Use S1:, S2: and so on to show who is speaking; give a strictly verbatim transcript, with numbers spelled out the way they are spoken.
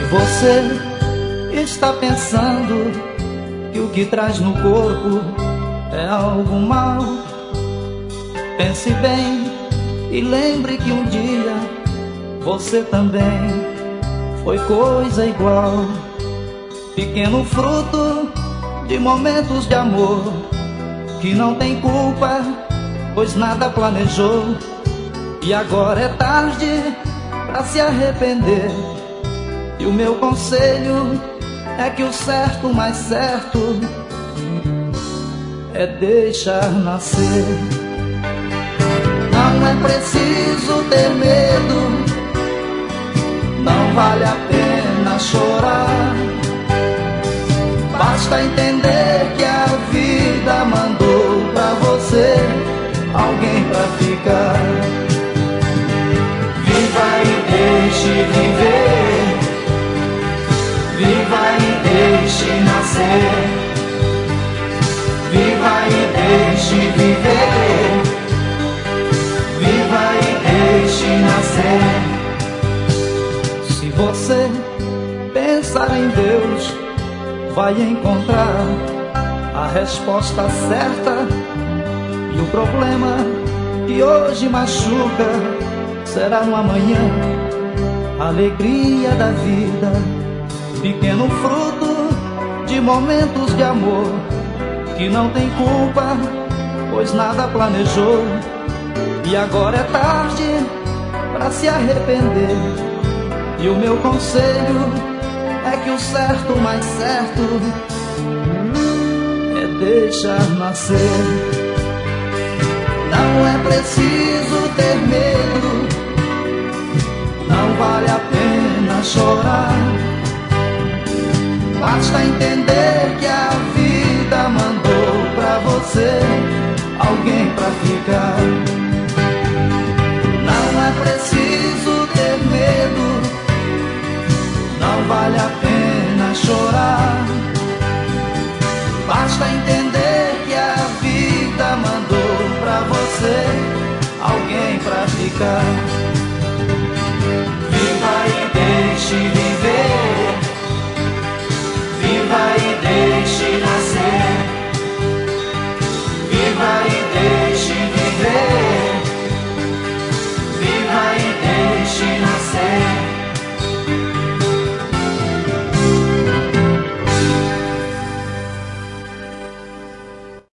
S1: Você está pensando que o que traz no corpo é algo mal. Pense bem e lembre que um dia você também foi coisa igual. Pequeno fruto de momentos de amor que não tem culpa, pois nada planejou. E agora é tarde pra se arrepender. E o meu conselho é que o certo mais certo é deixar nascer. Não é preciso ter medo, não vale a pena chorar. Basta entender que a vida mandou pra você alguém pra ficar. Viva e deixe viver, viva e deixe nascer, viva e deixe viver, viva e deixe nascer. Se você pensar em Deus, vai encontrar a resposta certa. E o problema que hoje machuca será no amanhã a alegria da vida. Pequeno fruto de momentos de amor que não tem culpa, pois nada planejou. E agora é tarde pra se arrepender. E o meu conselho é que o certo mais certo é deixar nascer. Não é preciso ter medo, não vale a pena chorar. Basta entender que a vida mandou pra você alguém pra ficar.